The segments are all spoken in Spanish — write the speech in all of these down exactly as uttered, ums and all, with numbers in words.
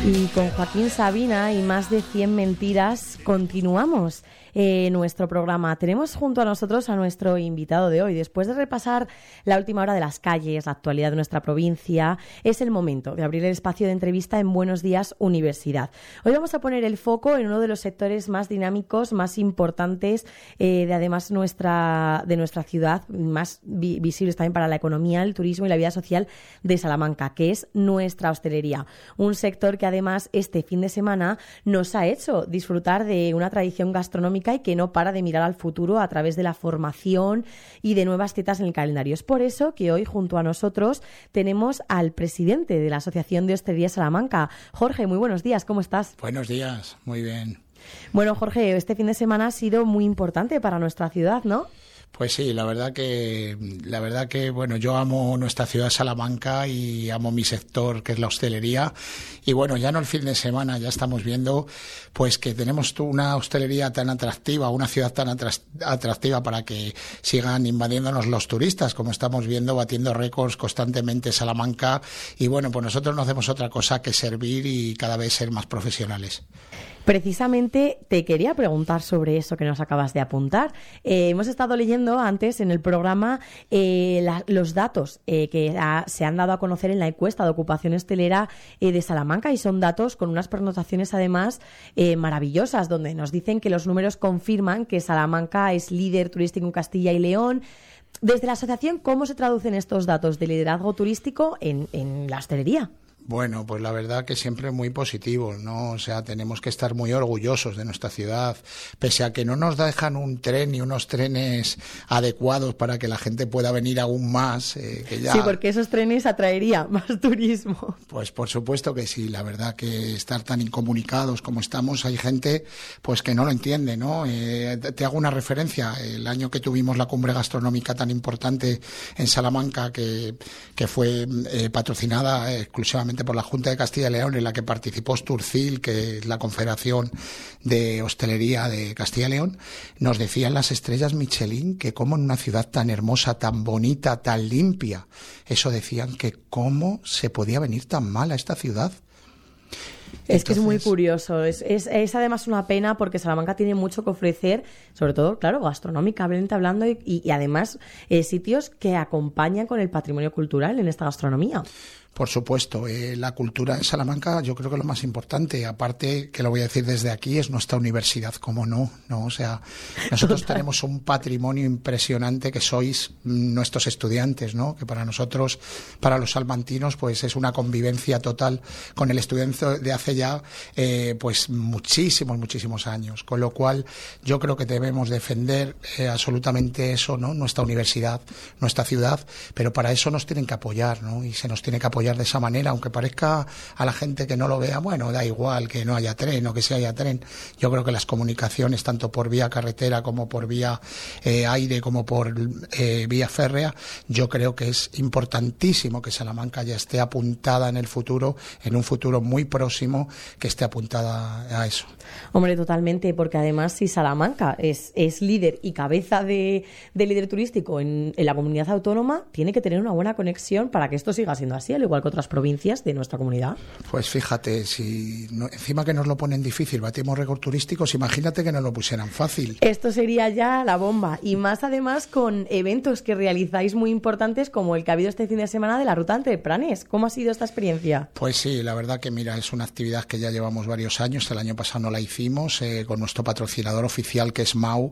Y con Joaquín Sabina y más de cien mentiras continuamos eh, nuestro programa. Tenemos junto a nosotros a nuestro invitado de hoy. Después de repasar la última hora de las calles, la actualidad de nuestra provincia, es el momento de abrir el espacio de entrevista en Buenos Días Universidad. Hoy vamos a poner el foco en uno de los sectores más dinámicos, más importantes eh, de además nuestra, de nuestra ciudad, más vi- visibles también para la economía, el turismo y la vida social de Salamanca, que es nuestra hostelería. Un sector que además este fin de semana nos ha hecho disfrutar de una tradición gastronómica y que no para de mirar al futuro a través de la formación y de nuevas citas en el calendario. Es por eso que hoy junto a nosotros tenemos al presidente de la Asociación de Hostelería Salamanca. Jorge, muy buenos días, ¿cómo estás? Buenos días, muy bien. Bueno, Jorge, este fin de semana ha sido muy importante para nuestra ciudad, ¿no? Pues sí, la verdad que, la verdad que, bueno, yo amo nuestra ciudad Salamanca y amo mi sector, que es la hostelería. Y bueno, ya no el fin de semana, ya estamos viendo, pues que tenemos una hostelería tan atractiva, una ciudad tan atractiva para que sigan invadiéndonos los turistas, como estamos viendo, batiendo récords constantemente Salamanca. Y bueno, pues nosotros no hacemos otra cosa que servir y cada vez ser más profesionales. Precisamente te quería preguntar sobre eso que nos acabas de apuntar. Eh, hemos estado leyendo antes en el programa eh, la, los datos eh, que ha, se han dado a conocer en la encuesta de ocupación hostelera eh, de Salamanca, y son datos con unas pernotaciones además eh, maravillosas, donde nos dicen que los números confirman que Salamanca es líder turístico en Castilla y León. Desde la asociación, ¿cómo se traducen estos datos de liderazgo turístico en, en la hostelería? Bueno, pues la verdad que siempre muy positivo, ¿no? O sea, tenemos que estar muy orgullosos de nuestra ciudad, pese a que no nos dejan un tren y unos trenes adecuados para que la gente pueda venir aún más. Eh, que ya... Sí, porque esos trenes atraerían más turismo. Pues por supuesto que sí, la verdad que estar tan incomunicados como estamos, hay gente pues que no lo entiende, ¿no? Eh, te hago una referencia, el año que tuvimos la cumbre gastronómica tan importante en Salamanca, que, que fue eh, patrocinada exclusivamente por la Junta de Castilla y León, en la que participó Sturcil, que es la Confederación de Hostelería de Castilla y León, nos decían las estrellas Michelin que como en una ciudad tan hermosa, tan bonita, tan limpia, eso decían, que cómo se podía venir tan mal a esta ciudad. Es Entonces... que es muy curioso, es, es, es además una pena porque Salamanca tiene mucho que ofrecer, sobre todo, claro, gastronómicamente hablando, y, y, y además eh, sitios que acompañan con el patrimonio cultural en esta gastronomía. Por supuesto, eh, la cultura en Salamanca yo creo que lo más importante, aparte que lo voy a decir desde aquí, es nuestra universidad, ¿cómo no? ¿no? O sea, nosotros Total. tenemos un patrimonio impresionante que sois nuestros estudiantes, ¿no? Que para nosotros, para los salmantinos, pues es una convivencia total con el estudiante de hace ya eh, pues muchísimos, muchísimos años. Con lo cual yo creo que debemos defender eh, absolutamente eso, ¿no? Nuestra universidad, nuestra ciudad, pero para eso nos tienen que apoyar, ¿no? Y se nos tiene que apoyar de esa manera, aunque parezca a la gente que no lo vea, bueno, da igual que no haya tren o que sí haya tren. Yo creo que las comunicaciones, tanto por vía carretera como por vía eh, aire, como por eh, vía férrea, yo creo que es importantísimo que Salamanca ya esté apuntada en el futuro, en un futuro muy próximo, que esté apuntada a eso. Hombre, totalmente, porque además si Salamanca es, es líder y cabeza de, de líder turístico en, en la comunidad autónoma, tiene que tener una buena conexión para que esto siga siendo así, al igual que otras provincias de nuestra comunidad. Pues fíjate, si no, encima que nos lo ponen difícil, batimos récords turísticos, imagínate que nos lo pusieran fácil. Esto sería ya la bomba, y más además con eventos que realizáis muy importantes, como el que ha habido este fin de semana de la Ruta Entre Pranes. ¿Cómo ha sido esta experiencia? Pues sí, la verdad que mira, es una actividad que ya llevamos varios años, el año pasado no la hicimos, eh, con nuestro patrocinador oficial que es M A U.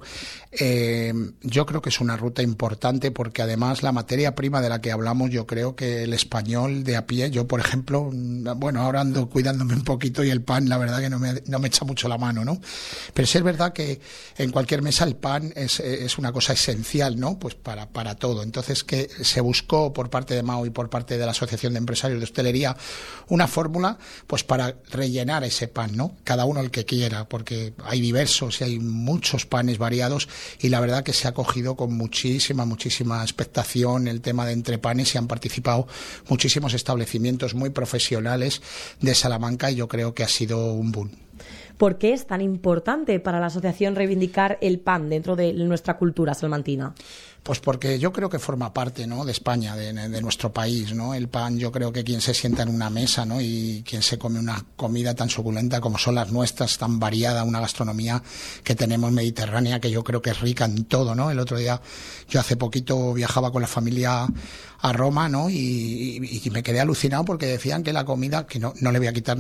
Eh, yo creo que es una ruta importante porque además la materia prima de la que hablamos, yo creo que el español de a pie, yo por ejemplo, bueno, ahora ando cuidándome un poquito y el pan la verdad que no me, no me echa mucho la mano, ¿no? Pero sí es verdad que en cualquier mesa el pan es, es una cosa esencial, ¿no? Pues para, para todo. Entonces que se buscó por parte de M A U y por parte de la Asociación de Empresarios de Hostelería una fórmula pues para rellenar ese pan, ¿no? Cada uno el que quiera, porque hay diversos y hay muchos panes variados, y la verdad que se ha cogido con muchísima, muchísima expectación el tema de entrepanes, y han participado muchísimos establecimientos muy profesionales de Salamanca, y yo creo que ha sido un boom. ¿Por qué es tan importante para la asociación reivindicar el pan dentro de nuestra cultura salmantina? Pues porque yo creo que forma parte, ¿no?, de España, de, de nuestro país, ¿no? El pan, yo creo que quien se sienta en una mesa, ¿no?, y quien se come una comida tan suculenta como son las nuestras, tan variada, una gastronomía que tenemos mediterránea, que yo creo que es rica en todo, ¿no? El otro día, yo hace poquito viajaba con la familia a Roma, ¿no?, y, y, y me quedé alucinado porque decían que la comida, que no, no le voy a quitar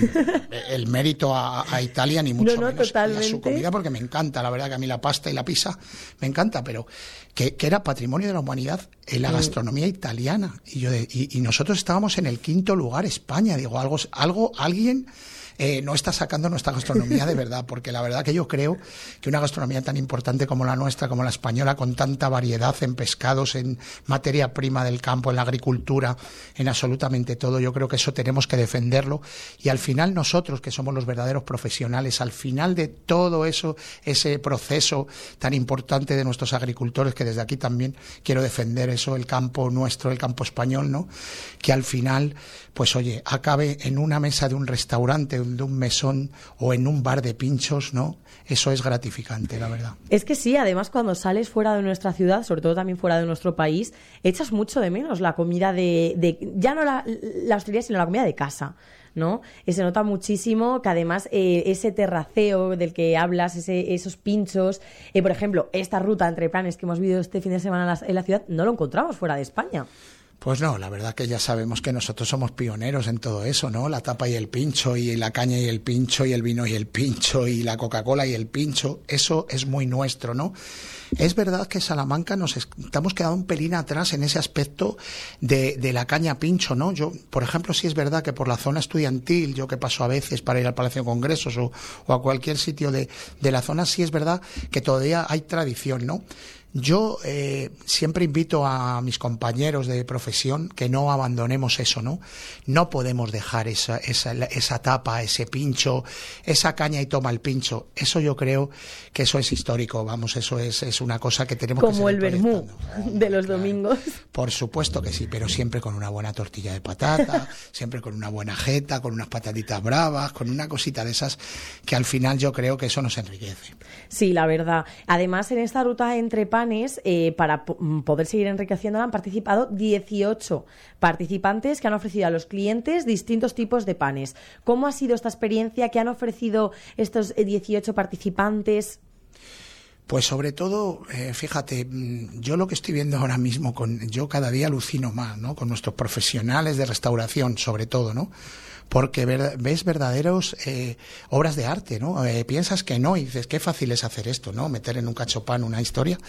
el mérito a, a Italia, ni mucho no, no, menos, totalmente. y a su comida, porque me encanta, la verdad que a mí la pasta y la pizza me encanta, pero que, que era patrimonio de la humanidad en la gastronomía italiana, y yo de, y, y nosotros estábamos en el quinto lugar, España, digo, algo, algo, alguien Eh, no está sacando nuestra gastronomía de verdad, porque la verdad que yo creo que una gastronomía tan importante como la nuestra, como la española, con tanta variedad en pescados, en materia prima del campo, en la agricultura, en absolutamente todo, yo creo que eso tenemos que defenderlo, y al final nosotros, que somos los verdaderos profesionales, al final de todo eso, ese proceso tan importante de nuestros agricultores, que desde aquí también quiero defender eso, el campo nuestro, el campo español, ¿no?, que al final, pues oye, acabe en una mesa de un restaurante, de un mesón o en un bar de pinchos, ¿no? Eso es gratificante, la verdad. Es que sí, además cuando sales fuera de nuestra ciudad, sobre todo también fuera de nuestro país, echas mucho de menos la comida de, de ya no la, la hostelería, sino la comida de casa, ¿no? Y se nota muchísimo que además eh, ese terraceo del que hablas, ese, esos pinchos, eh, por ejemplo, esta ruta entre planes que hemos vivido este fin de semana en la, en la ciudad, no lo encontramos fuera de España. Pues no, la verdad que ya sabemos que nosotros somos pioneros en todo eso, ¿no? La tapa y el pincho, y la caña y el pincho, y el vino y el pincho, y la Coca-Cola y el pincho, eso es muy nuestro, ¿no? Es verdad que Salamanca nos estamos quedando un pelín atrás en ese aspecto de, de la caña pincho, ¿no? Yo, por ejemplo, sí es verdad que por la zona estudiantil, yo que paso a veces para ir al Palacio de Congresos o, o a cualquier sitio de, de la zona, sí es verdad que todavía hay tradición, ¿no? Yo eh, siempre invito a mis compañeros de profesión que no abandonemos eso, ¿no? No podemos dejar esa, esa, esa tapa, ese pincho, esa caña y toma el pincho. Eso yo creo que eso es histórico, vamos, eso es, es una cosa que tenemos Como que seguir el vermú proyectando. de los Claro. domingos. Por supuesto que sí, pero siempre con una buena tortilla de patata, siempre con una buena jeta, con unas patatitas bravas, con una cosita de esas que al final yo creo que eso nos enriquece. Sí, la verdad. Además, en esta ruta entre panes, eh, para p- poder seguir enriqueciéndola, han participado dieciocho participantes que han ofrecido a los clientes distintos tipos de panes. ¿Cómo ha sido esta experiencia? ¿Qué han ofrecido estos eh, dieciocho participantes? Pues sobre todo, eh, fíjate, yo lo que estoy viendo ahora mismo, con yo cada día alucino más, ¿no? Con nuestros profesionales de restauración, sobre todo, ¿no? Porque ver, ves verdaderos eh, obras de arte, ¿no? Eh, piensas que no y dices, qué fácil es hacer esto, ¿no? Meter en un cachopán una historia.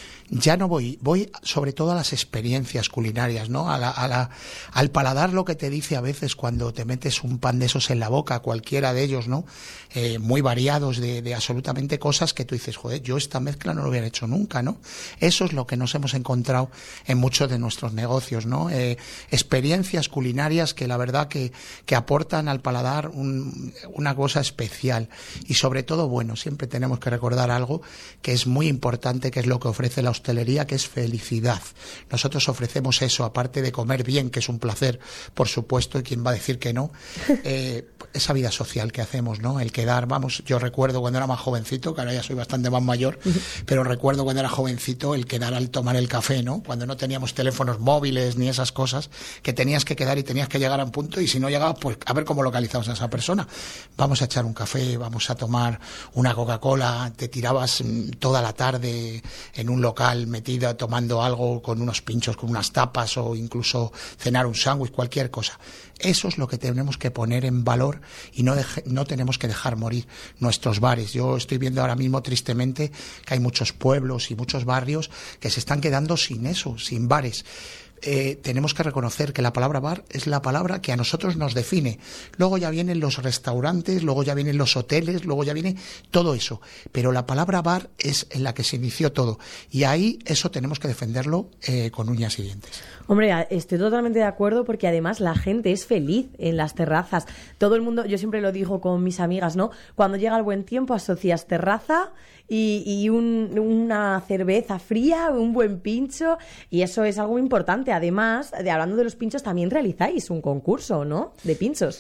Ya no voy, voy sobre todo a las experiencias culinarias, ¿no? A la, a la, al paladar, lo que te dice a veces cuando te metes un pan de esos en la boca, cualquiera de ellos, ¿no? Eh, muy variados, de, de absolutamente cosas que tú dices, joder, yo esta mezcla no lo hubiera hecho nunca, ¿no? Eso es lo que nos hemos encontrado en muchos de nuestros negocios, ¿no? Eh, experiencias culinarias que la verdad que, que aportan al paladar un, una cosa especial. Y sobre todo, bueno, siempre tenemos que recordar algo que es muy importante, que es lo que ofrece la hostelería, que es felicidad. Nosotros ofrecemos eso, aparte de comer bien, que es un placer, por supuesto, y quién va a decir que no, eh, esa vida social que hacemos, ¿no? El quedar, vamos, yo recuerdo cuando era más jovencito, que ahora ya soy bastante más mayor, pero recuerdo cuando era jovencito el quedar al tomar el café, ¿no? Cuando no teníamos teléfonos móviles ni esas cosas, que tenías que quedar y tenías que llegar a un punto, y si no llegabas, pues a ver cómo localizabas a esa persona. Vamos a echar un café, vamos a tomar una Coca-Cola, te tirabas toda la tarde en un local metida tomando algo con unos pinchos, con unas tapas, o incluso cenar un sándwich, cualquier cosa. Eso es lo que tenemos que poner en valor, y no, deje, no tenemos que dejar morir nuestros bares. Yo estoy viendo ahora mismo tristemente que hay muchos pueblos y muchos barrios que se están quedando sin eso, sin bares. Eh, tenemos que reconocer que la palabra bar es la palabra que a nosotros nos define. Luego ya vienen los restaurantes, luego ya vienen los hoteles, luego ya viene todo eso. Pero la palabra bar es en la que se inició todo. Y ahí eso tenemos que defenderlo eh, con uñas y dientes. Hombre, estoy totalmente de acuerdo, porque además la gente es feliz en las terrazas. Todo el mundo, yo siempre lo digo con mis amigas, ¿no? Cuando llega el buen tiempo asocias terraza y, y un, una cerveza fría, un buen pincho, y eso es algo importante. Además, de, hablando de los pinchos, también realizáis un concurso, ¿no? De pinchos.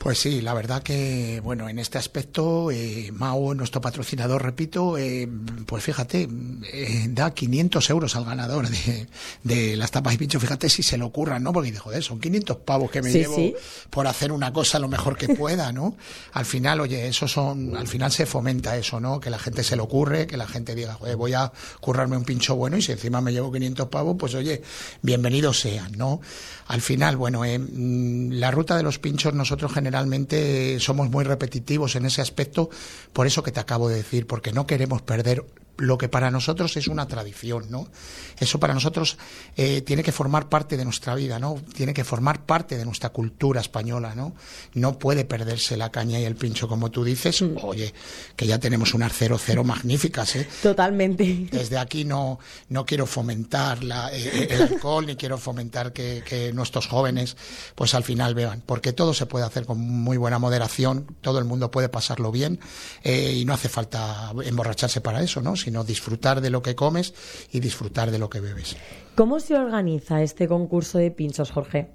Pues sí, la verdad que, bueno, en este aspecto, eh, Mao, nuestro patrocinador, repito, eh, pues fíjate, eh, da quinientos euros al ganador de, de las tapas y pinchos. Fíjate si se le ocurran, ¿no? Porque, joder, son quinientos pavos que me sí, llevo sí. por hacer una cosa lo mejor que pueda, ¿no? Al final, oye, eso son, al final se fomenta eso, ¿no? Que la gente se le ocurre, que la gente diga, joder, voy a currarme un pincho bueno y si encima me llevo quinientos pavos, pues oye, bienvenidos sean, ¿no? Al final, bueno, eh, la ruta de los pinchos nosotros generalmente somos muy repetitivos en ese aspecto, por eso que te acabo de decir, porque no queremos perder lo que para nosotros es una tradición, ¿no? Eso para nosotros eh, tiene que formar parte de nuestra vida, ¿no? Tiene que formar parte de nuestra cultura española, ¿no? No puede perderse la caña y el pincho, como tú dices. Mm. Oye, que ya tenemos unas cero cero magníficas, ¿eh? Totalmente. Desde aquí no no quiero fomentar la, eh, el alcohol, ni quiero fomentar que, que nuestros jóvenes, pues al final beban, porque todo se puede hacer con muy buena moderación, todo el mundo puede pasarlo bien, eh, y no hace falta emborracharse para eso, ¿no? Sino disfrutar de lo que comes y disfrutar de lo que bebes. ¿Cómo se organiza este concurso de pinchos, Jorge?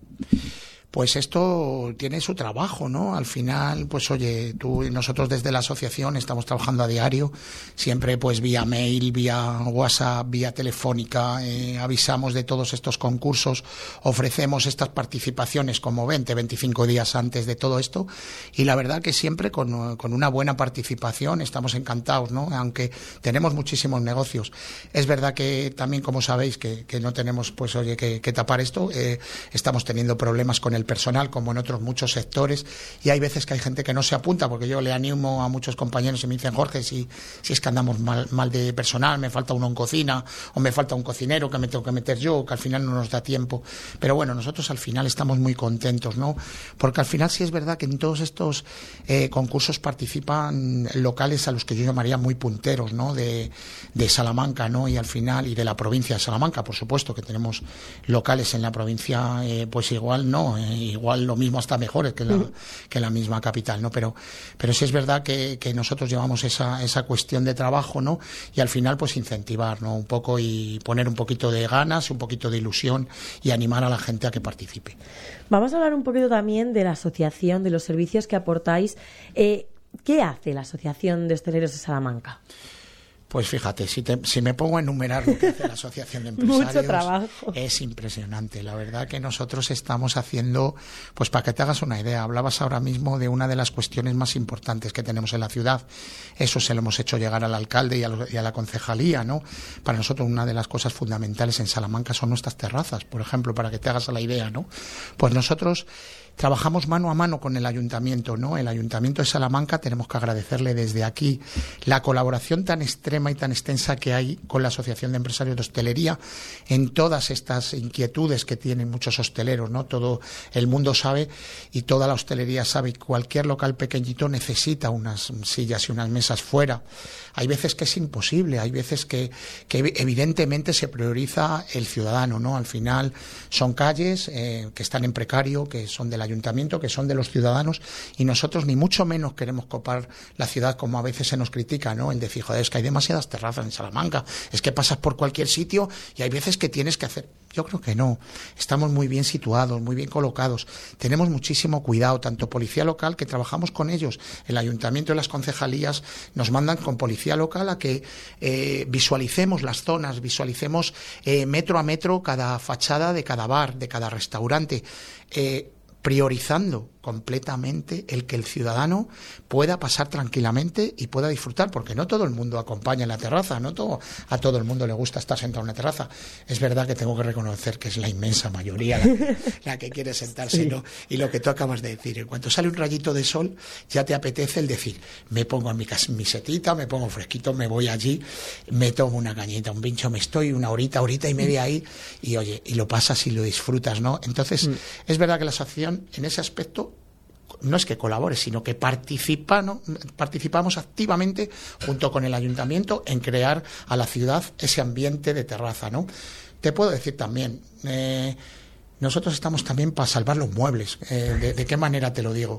Pues esto tiene su trabajo, ¿no? Al final, pues oye, tú y nosotros desde la asociación estamos trabajando a diario, siempre pues vía mail, vía WhatsApp, vía telefónica, eh, avisamos de todos estos concursos, ofrecemos estas participaciones como veinte, veinticinco días antes de todo esto y la verdad que siempre con, con una buena participación estamos encantados, ¿no? Aunque tenemos muchísimos negocios. Es verdad que también, como sabéis, que, que no tenemos, pues oye, que, que tapar esto, eh, estamos teniendo problemas con el el personal, como en otros muchos sectores, y hay veces que hay gente que no se apunta, porque yo le animo a muchos compañeros y me dicen, Jorge, si, si es que andamos mal, mal de personal, me falta uno en cocina, o me falta un cocinero que me tengo que meter yo, que al final no nos da tiempo. Pero bueno, nosotros al final estamos muy contentos, ¿no? Porque al final sí es verdad que en todos estos eh, concursos participan locales a los que yo llamaría muy punteros, ¿no? De, de Salamanca, ¿no? Y al final, y de la provincia de Salamanca, por supuesto, que tenemos locales en la provincia, eh, pues igual no, eh, igual lo mismo hasta mejores que la, uh-huh. que la misma capital, ¿no? Pero, pero sí es verdad que, que nosotros llevamos esa, esa cuestión de trabajo, ¿no? Y al final, pues incentivar, ¿no? Un poco y poner un poquito de ganas, un poquito de ilusión y animar a la gente a que participe. Vamos a hablar un poquito también de la asociación, de los servicios que aportáis. Eh, ¿Qué hace la Asociación de Hosteleros de Salamanca? Pues fíjate, si, te, si me pongo a enumerar lo que hace la Asociación de Empresarios, mucho trabajo. Es impresionante. La verdad que nosotros estamos haciendo, pues para que te hagas una idea, hablabas ahora mismo de una de las cuestiones más importantes que tenemos en la ciudad. Eso se lo hemos hecho llegar al alcalde y a, lo, y a la concejalía, ¿no? Para nosotros una de las cosas fundamentales en Salamanca son nuestras terrazas, por ejemplo, para que te hagas la idea, ¿no? Pues nosotros trabajamos mano a mano con el ayuntamiento, ¿no? El ayuntamiento de Salamanca, tenemos que agradecerle desde aquí la colaboración tan extrema y tan extensa que hay con la Asociación de Empresarios de Hostelería en todas estas inquietudes que tienen muchos hosteleros, ¿no? Todo el mundo sabe y toda la hostelería sabe que cualquier local pequeñito necesita unas sillas y unas mesas fuera. Hay veces que es imposible, hay veces que, que evidentemente se prioriza el ciudadano, ¿no? Al final son calles eh, que están en precario, que son del ayuntamiento, que son de los ciudadanos, y nosotros ni mucho menos queremos copar la ciudad como a veces se nos critica, ¿no? El decir, joder, es que hay demasiadas terrazas en Salamanca, es que pasas por cualquier sitio y hay veces que tienes que hacer. Yo creo que no. Estamos muy bien situados, muy bien colocados. Tenemos muchísimo cuidado, tanto policía local, que trabajamos con ellos. El ayuntamiento y las concejalías nos mandan con policía local a que eh, visualicemos las zonas, visualicemos eh, metro a metro cada fachada de cada bar, de cada restaurante, eh, priorizando completamente el que el ciudadano pueda pasar tranquilamente y pueda disfrutar, porque no todo el mundo acompaña en la terraza, no todo, a todo el mundo le gusta estar sentado en una terraza. Es verdad que tengo que reconocer que es la inmensa mayoría la que, la que quiere sentarse, sí. ¿No? Y lo que tú acabas de decir, en cuanto sale un rayito de sol, ya te apetece el decir, me pongo en mi camisetita, me pongo fresquito, me voy allí, me tomo una cañita, un pincho, me estoy una horita, horita y media ahí, y oye, y lo pasas y lo disfrutas, ¿no? Entonces, mm. es verdad que la asociación, en ese aspecto, no es que colabore, sino que participa, ¿no? participamos activamente junto con el ayuntamiento en crear a la ciudad ese ambiente de terraza, ¿no? Te puedo decir también, eh, nosotros estamos también para salvar los muebles. Eh, de, ¿De qué manera te lo digo?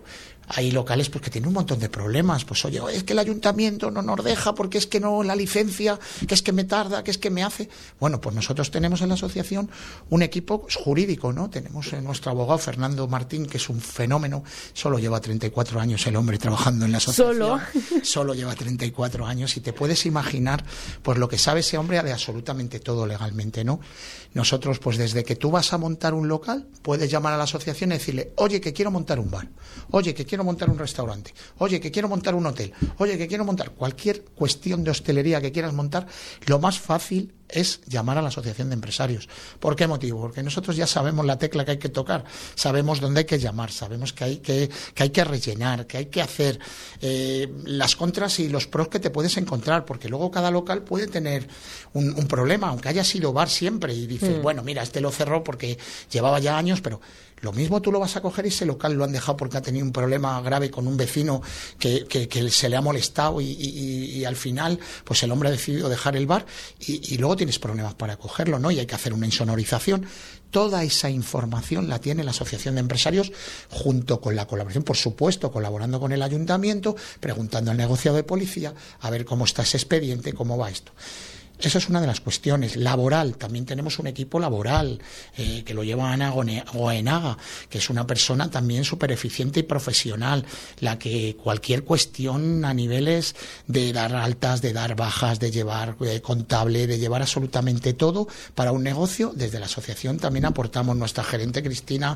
hay locales pues que tienen un montón de problemas. Pues oye, es que el ayuntamiento no nos deja porque es que no la licencia, que es que me tarda, que es que me hace. Bueno, pues nosotros tenemos en la asociación un equipo jurídico, ¿no? Tenemos a nuestro abogado Fernando Martín, que es un fenómeno. Solo lleva treinta y cuatro años el hombre trabajando en la asociación. Solo. Solo lleva treinta y cuatro años y te puedes imaginar pues lo que sabe ese hombre de absolutamente todo legalmente, ¿no? Nosotros, pues desde que tú vas a montar un local, puedes llamar a la asociación y decirle, oye, que quiero montar un bar, oye, que quiero montar un restaurante, oye, que quiero montar un hotel, oye, que quiero montar cualquier cuestión de hostelería que quieras montar. Lo más fácil es llamar a la asociación de empresarios. ¿Por qué motivo? Porque nosotros ya sabemos la tecla que hay que tocar, sabemos dónde hay que llamar, sabemos que hay que, que, hay que rellenar, que hay que hacer eh, las contras y los pros que te puedes encontrar, porque luego cada local puede tener un, un problema, aunque haya sido bar siempre, y dices, mm. bueno, mira, este lo cerró porque llevaba ya años, pero lo mismo tú lo vas a coger y ese local lo han dejado porque ha tenido un problema grave con un vecino que, que, que se le ha molestado y, y, y al final pues el hombre ha decidido dejar el bar y, y luego tienes problemas para cogerlo, ¿no? Y hay que hacer una insonorización. Toda esa información la tiene la Asociación de Empresarios junto con la colaboración, por supuesto, colaborando con el ayuntamiento, preguntando al negociado de policía a ver cómo está ese expediente, cómo va esto. Esa es una de las cuestiones. Laboral, también tenemos un equipo laboral eh, que lo lleva Ana Goenaga, que es una persona también súper eficiente y profesional, la que cualquier cuestión a niveles de dar altas, de dar bajas, de llevar eh, contable, de llevar absolutamente todo para un negocio, desde la asociación también aportamos nuestra gerente Cristina,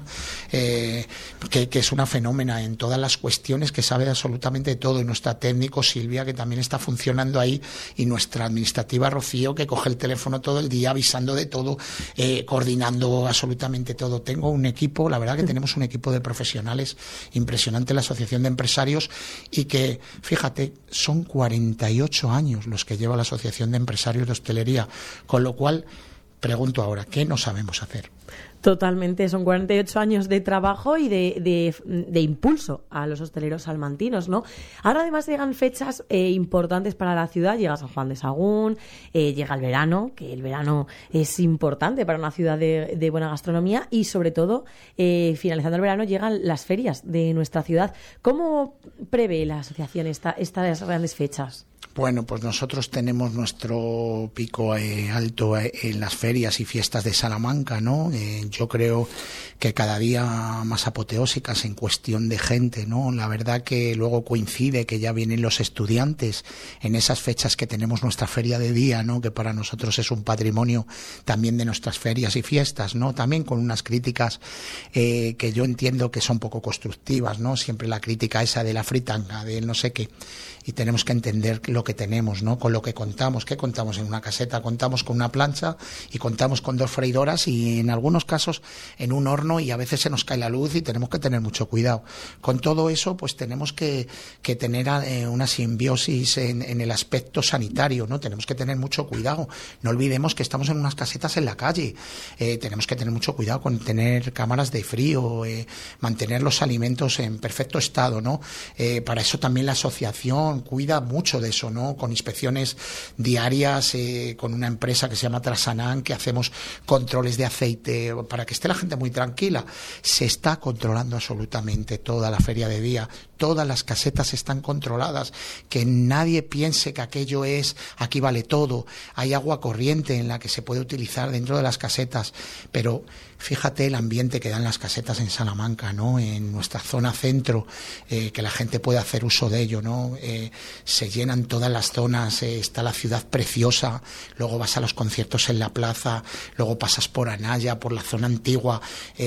eh, que, que es una fenómena en todas las cuestiones, que sabe de absolutamente todo, y nuestra técnico Silvia, que también está funcionando ahí, y nuestra administrativa Rocío, que coge el teléfono todo el día avisando de todo, eh, coordinando absolutamente todo. Tengo un equipo, la verdad que tenemos un equipo de profesionales impresionante en la Asociación de Empresarios, y que, fíjate, son cuarenta y ocho años los que lleva la Asociación de Empresarios de Hostelería, con lo cual pregunto ahora, ¿qué no sabemos hacer? Totalmente, son cuarenta y ocho años de trabajo y de, de, de impulso a los hosteleros salmantinos, ¿no? Ahora además llegan fechas eh, importantes para la ciudad, llega San Juan de Sagún, eh, llega el verano, que el verano es importante para una ciudad de, de buena gastronomía, y sobre todo, eh, finalizando el verano, llegan las ferias de nuestra ciudad. ¿Cómo prevé la asociación esta, estas grandes fechas? Bueno, pues nosotros tenemos nuestro pico eh, alto eh, en las ferias y fiestas de Salamanca, ¿no? Eh, yo creo que cada día más apoteósicas en cuestión de gente, ¿no? La verdad que luego coincide que ya vienen los estudiantes en esas fechas que tenemos nuestra feria de día, ¿no? Que para nosotros es un patrimonio también de nuestras ferias y fiestas, ¿no? También con unas críticas eh, que yo entiendo que son poco constructivas, ¿no? Siempre la crítica esa de la fritanga, de no sé qué. Y tenemos que entender lo que tenemos, ¿no? Con lo que contamos. ¿Qué contamos en una caseta? Contamos con una plancha y contamos con dos freidoras y en algunos casos en un horno, y a veces se nos cae la luz y tenemos que tener mucho cuidado. Con todo eso, pues tenemos que, que tener eh, una simbiosis en, en el aspecto sanitario, ¿no? Tenemos que tener mucho cuidado. No olvidemos que estamos en unas casetas en la calle. Eh, tenemos que tener mucho cuidado con tener cámaras de frío, eh, mantener los alimentos en perfecto estado, ¿no? Eh, para eso también la asociación cuida mucho de eso, ¿no? Con inspecciones diarias, eh, con una empresa que se llama Trasanán, que hacemos controles de aceite para que esté la gente muy tranquila. Se está controlando absolutamente toda la feria de día, todas las casetas están controladas, que nadie piense que aquello es, aquí vale todo. Hay agua corriente en la que se puede utilizar dentro de las casetas, pero fíjate el ambiente que dan las casetas en Salamanca, ¿no? En nuestra zona centro, eh, que la gente puede hacer uso de ello, ¿no? Eh, se llenan todas las zonas, eh, está la ciudad preciosa, luego vas a los conciertos en la plaza, luego pasas por Anaya, por la zona antigua,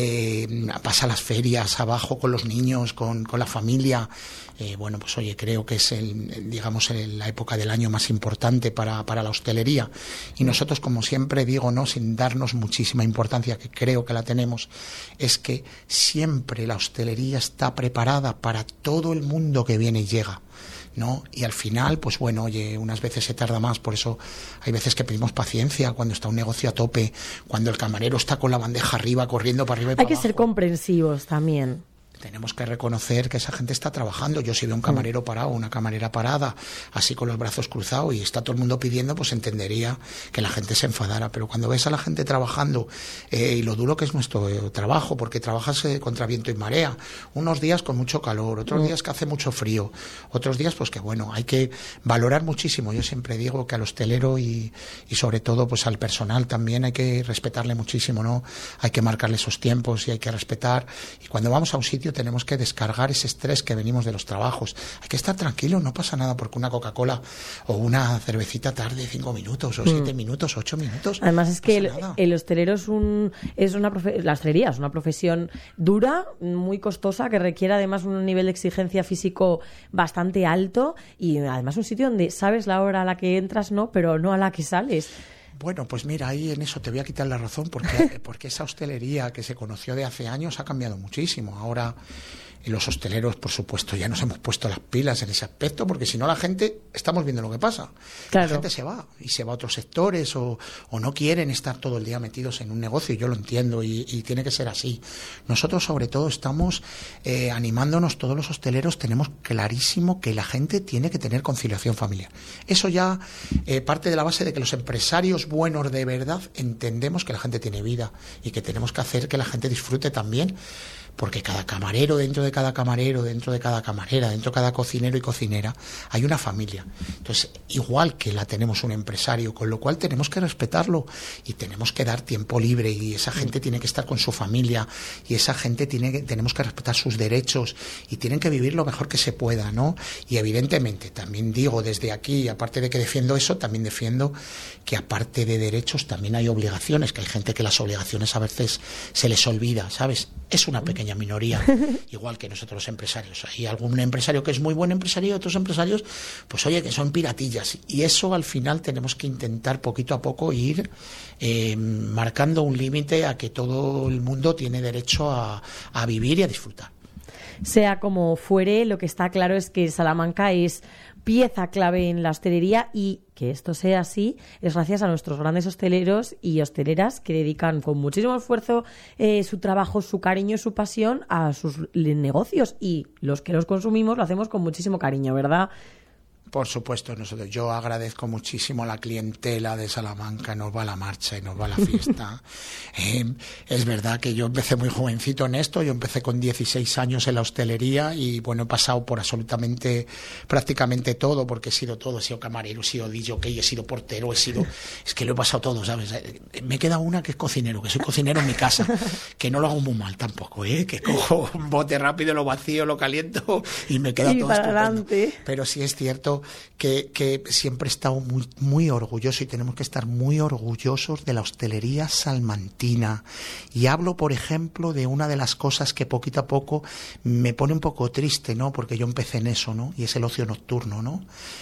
eh, vas a las ferias abajo con los niños, con, con la familia. Eh, bueno, pues oye, creo que es el, digamos, el, la época del año más importante para, para la hostelería. Y nosotros, como siempre digo, no, sin darnos muchísima importancia, que creo que la tenemos, es que siempre la hostelería está preparada para todo el mundo que viene y llega, ¿no? Y al final, pues bueno, oye, unas veces se tarda más, por eso hay veces que pedimos paciencia cuando está un negocio a tope, cuando el camarero está con la bandeja arriba, corriendo para arriba y para abajo. Hay que ser comprensivos también. tenemos que reconocer que esa gente está trabajando. Yo si veo un camarero parado, una camarera parada, así con los brazos cruzados y está todo el mundo pidiendo, pues entendería que la gente se enfadara. Pero cuando ves a la gente trabajando eh, y lo duro que es nuestro eh, trabajo, porque trabajas eh, contra viento y marea, unos días con mucho calor, otros días que hace mucho frío, otros días pues que bueno, hay que valorar muchísimo. Yo siempre digo que al hostelero y, y sobre todo pues al personal también hay que respetarle muchísimo, ¿no? Hay que marcarle esos tiempos y hay que respetar. Y cuando vamos a un sitio tenemos que descargar ese estrés que venimos de los trabajos. Hay que estar tranquilo, no pasa nada porque una Coca-Cola o una cervecita tarde cinco minutos o siete mm. minutos, ocho minutos. Además es que el, el hostelero es un es una profe- la hostelería es una profesión dura, muy costosa, que requiere además un nivel de exigencia físico bastante alto y además un sitio donde sabes la hora a la que entras, no, pero no a la que sales. Bueno, pues mira, ahí en eso te voy a quitar la razón porque, porque esa hostelería que se conoció de hace años ha cambiado muchísimo. Ahora los hosteleros, por supuesto, ya nos hemos puesto las pilas en ese aspecto porque si no la gente, estamos viendo lo que pasa. Claro. La gente se va y se va a otros sectores o, o no quieren estar todo el día metidos en un negocio, yo lo entiendo y, y tiene que ser así. Nosotros sobre todo estamos eh, animándonos, todos los hosteleros tenemos clarísimo que la gente tiene que tener conciliación familiar. Eso ya eh, parte de la base de que los empresarios buenos de verdad entendemos que la gente tiene vida y que tenemos que hacer que la gente disfrute también, porque cada camarero, dentro de cada camarero, dentro de cada camarera, dentro de cada cocinero y cocinera, hay una familia. Entonces, igual que la tenemos un empresario, con lo cual tenemos que respetarlo y tenemos que dar tiempo libre y esa gente tiene que estar con su familia y esa gente tiene que, tenemos que respetar sus derechos y tienen que vivir lo mejor que se pueda, ¿no? Y evidentemente, también digo desde aquí, aparte de que defiendo eso, también defiendo que aparte de derechos también hay obligaciones, que hay gente que las obligaciones a veces se les olvida, ¿sabes? Es una pequeña minoría, igual que nosotros los empresarios. Hay algún empresario que es muy buen empresario y otros empresarios, pues oye, que son piratillas. Y eso al final tenemos que intentar poquito a poco ir eh, marcando un límite a que todo el mundo tiene derecho a, a vivir y a disfrutar. Sea como fuere, lo que está claro es que Salamanca es pieza clave en la hostelería y que esto sea así es gracias a nuestros grandes hosteleros y hosteleras que dedican con muchísimo esfuerzo eh, su trabajo, su cariño y su pasión a sus negocios y los que los consumimos lo hacemos con muchísimo cariño, ¿verdad? Por supuesto, nosotros. Yo agradezco muchísimo a la clientela de Salamanca, nos va la marcha y nos va la fiesta. eh, es verdad que yo empecé muy jovencito en esto, yo empecé con dieciséis años en la hostelería y bueno, he pasado por absolutamente, prácticamente todo, porque he sido todo, he sido camarero, he sido D J, he sido portero, he sido, es que lo he pasado todo, ¿sabes? Me queda una que es cocinero, que soy cocinero en mi casa, que no lo hago muy mal tampoco, ¿eh? Que cojo un bote rápido, lo vacío, lo caliento y me queda y todo para estupendo. adelante. Pero sí es cierto Que, que siempre he estado muy, muy orgulloso y tenemos que estar muy orgullosos de la hostelería salmantina. Y hablo, por ejemplo, de una de las cosas que poquito a poco me pone un poco triste, ¿no? Porque yo empecé en eso, ¿no? Y es el ocio nocturno, ¿no?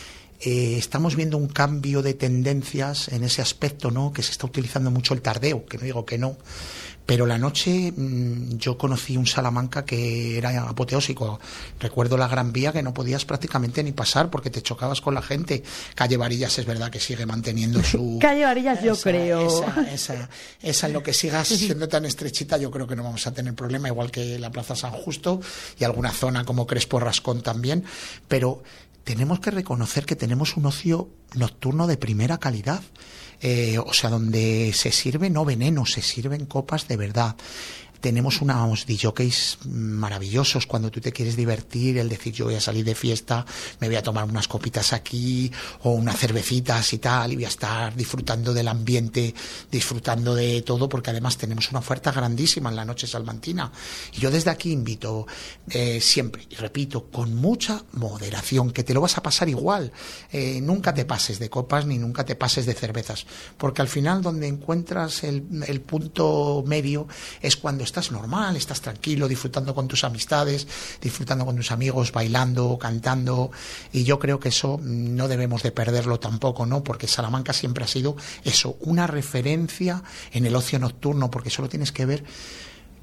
Eh, estamos viendo un cambio de tendencias en ese aspecto, ¿no? Que se está utilizando mucho el tardeo, que no digo que no. Pero la noche mmm, yo conocí un Salamanca que era apoteósico. Recuerdo la Gran Vía que no podías prácticamente ni pasar porque te chocabas con la gente. Calle Varillas es verdad que sigue manteniendo su... Calle Varillas yo esa, creo. Esa, esa, esa en lo que sigas siendo tan estrechita yo creo que no vamos a tener problema, igual que la Plaza San Justo y alguna zona como Crespo Rascón también. Pero tenemos que reconocer que tenemos un ocio nocturno de primera calidad. Eh, o sea, donde se sirve no veneno, se sirven copas de verdad. Tenemos unos D Js maravillosos cuando tú te quieres divertir, el decir yo voy a salir de fiesta, me voy a tomar unas copitas aquí o unas cervecitas y tal, y voy a estar disfrutando del ambiente, disfrutando de todo, porque además tenemos una oferta grandísima en la noche salmantina. Y yo desde aquí invito eh, siempre, y repito, con mucha moderación, que te lo vas a pasar igual. Eh, nunca te pases de copas ni nunca te pases de cervezas, porque al final donde encuentras el, el punto medio es cuando estás normal, estás tranquilo, disfrutando con tus amistades, disfrutando con tus amigos, bailando, cantando, y yo creo que eso no debemos de perderlo tampoco, ¿no? Porque Salamanca siempre ha sido eso, una referencia en el ocio nocturno, porque solo tienes que ver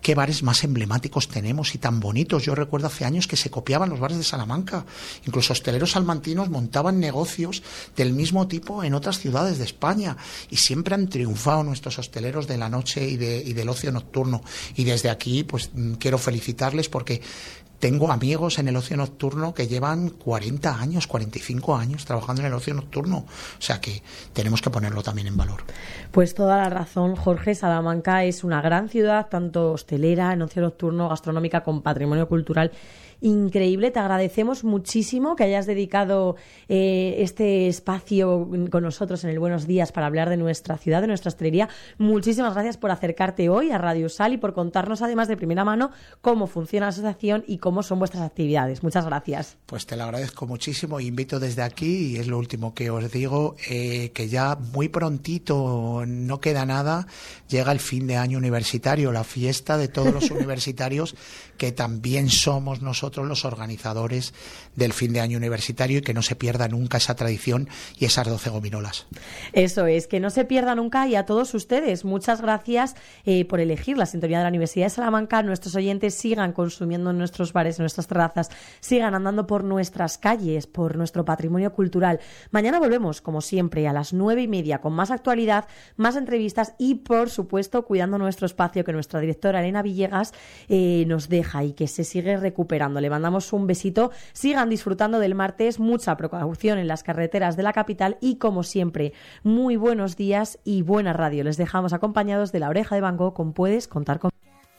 qué bares más emblemáticos tenemos y tan bonitos. Yo recuerdo hace años que se copiaban los bares de Salamanca. Incluso hosteleros salmantinos montaban negocios del mismo tipo en otras ciudades de España y siempre han triunfado nuestros hosteleros de la noche y, de, y del ocio nocturno. Y desde aquí pues quiero felicitarles porque tengo amigos en el ocio nocturno que llevan cuarenta años, cuarenta y cinco años trabajando en el ocio nocturno. O sea que tenemos que ponerlo también en valor. Pues toda la razón, Jorge. Salamanca es una gran ciudad, tanto hostelera, en ocio nocturno, gastronómica, con patrimonio cultural increíble. Te agradecemos muchísimo que hayas dedicado eh, este espacio con nosotros en el Buenos Días para hablar de nuestra ciudad, de nuestra hostelería. Muchísimas gracias por acercarte hoy a Radio Sal y por contarnos además de primera mano cómo funciona la asociación y cómo son vuestras actividades. Muchas gracias. Pues te lo agradezco muchísimo. Invito desde aquí, y es lo último que os digo, eh, que ya muy prontito, no queda nada, llega el fin de año universitario, la fiesta de todos los universitarios, que también somos nosotros los organizadores del fin de año universitario, y que no se pierda nunca esa tradición y esas doce gominolas. Eso es, que no se pierda nunca. Y a todos ustedes, muchas gracias eh, por elegir la sintonía de la Universidad de Salamanca. Nuestros oyentes sigan consumiendo en nuestros bares, en nuestras terrazas, sigan andando por nuestras calles, por nuestro patrimonio cultural. Mañana volvemos, como siempre, a las nueve y media con más actualidad, más entrevistas y, por supuesto, cuidando nuestro espacio que nuestra directora Elena Villegas eh, nos deja y que se sigue recuperando. Le mandamos un besito. Sigan disfrutando del martes, mucha precaución en las carreteras de la capital y, como siempre, muy buenos días y buena radio. Les dejamos acompañados de La Oreja de Van Gogh con Puedes contar con...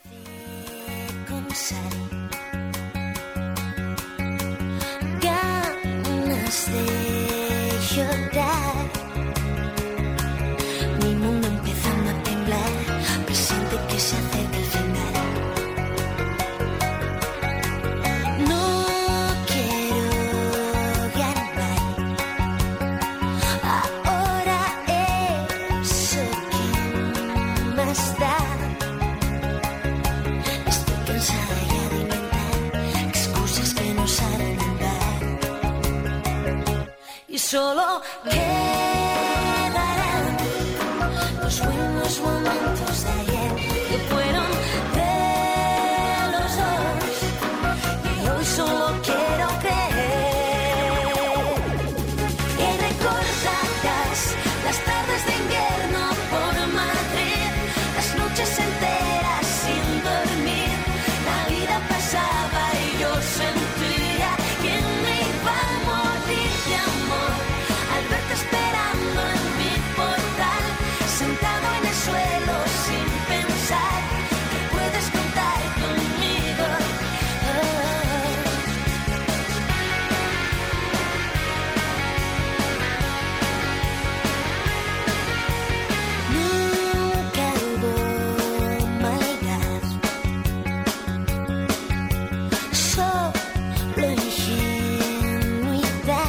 Ganas de llorar, mi mundo empezando a temblar, presiente que se acerca el final. Solo quedarán los buenos momentos de ayer, que fueron de los dos, y hoy solo quiero creer. Y recordarás las tardes de invierno por Madrid, las noches enteras sin dormir, la vida pasaba y yo sentía que me iba a morir de amor. Esperando en mi portal, sentado en el suelo sin pensar que puedes contar conmigo. Oh. Nunca hubo maldad, solo ingenuidad.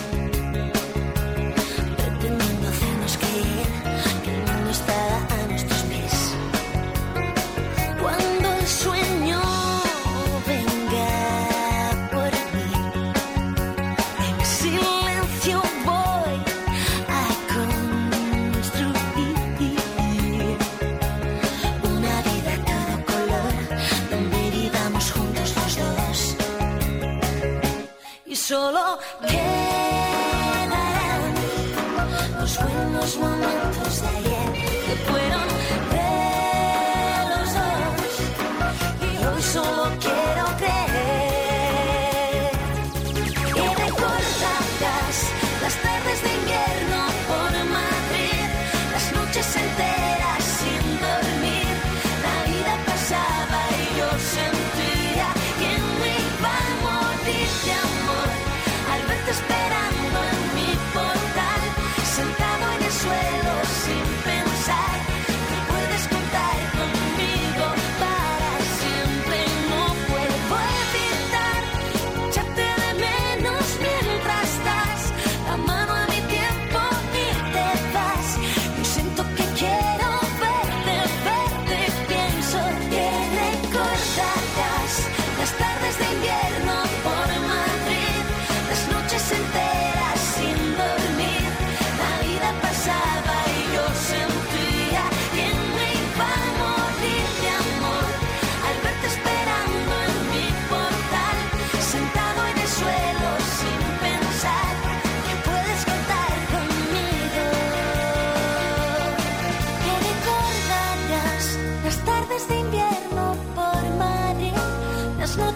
Solo quedarán los buenos momentos de ayer, que fueron de los dos, y hoy solo quiero creer. Y recordarás las tardes de invierno por Madrid, las noches enteras sin dormir, la vida pasaba y yo sentía que me iba a morir de amor. Esperando en mi portal, sentado en el suelo sin pensar que puedes contar conmigo para siempre. No puedo evitar echarte de menos mientras das la mano a mi tiempo y te vas. Yo siento que quiero verte, verte, pienso que recordarás las tardes de invierno por Madrid, las noches enteras sin dormir, la vida pasaba y yo sé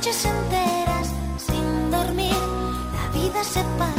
noches enteras sin dormir, la vida se pasa